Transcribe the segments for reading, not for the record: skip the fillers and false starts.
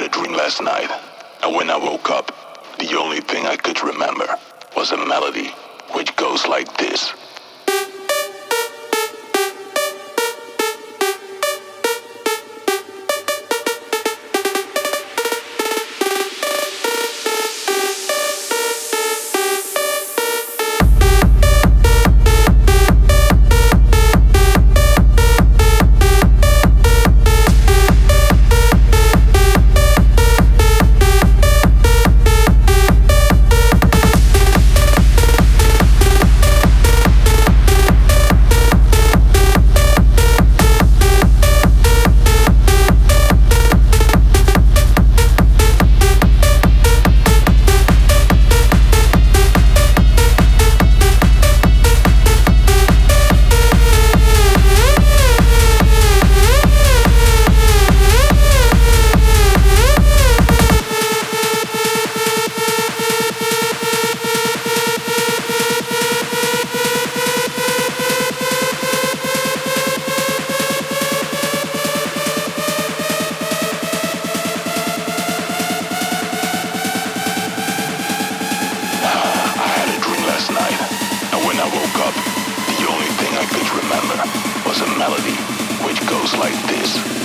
dream last night, and when I woke up, the only thing I could remember was a melody which goes like this. Was a melody which goes like this.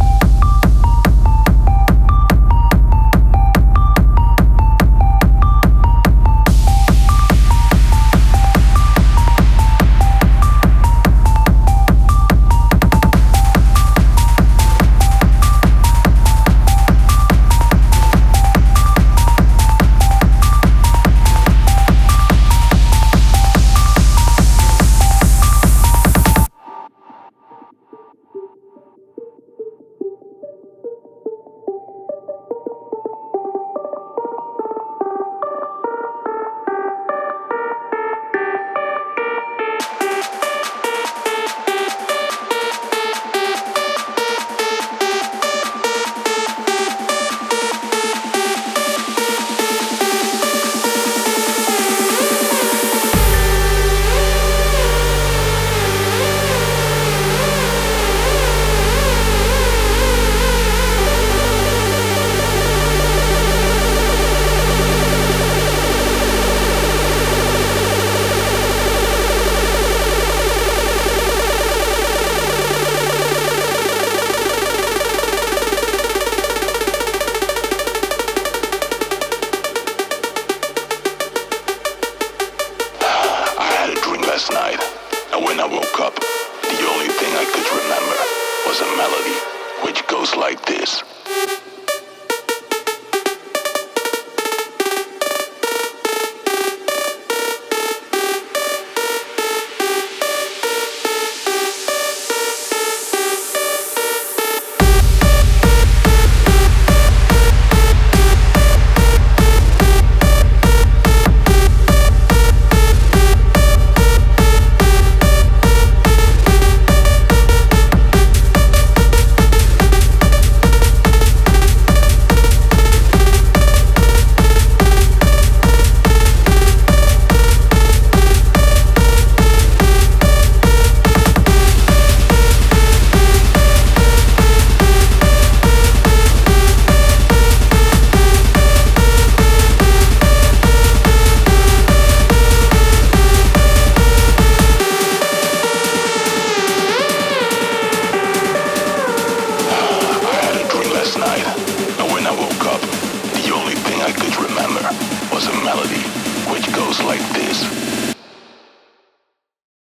Last night, and when I woke up, the only thing I could remember was a melody which goes like this. I could remember was a melody which goes like this.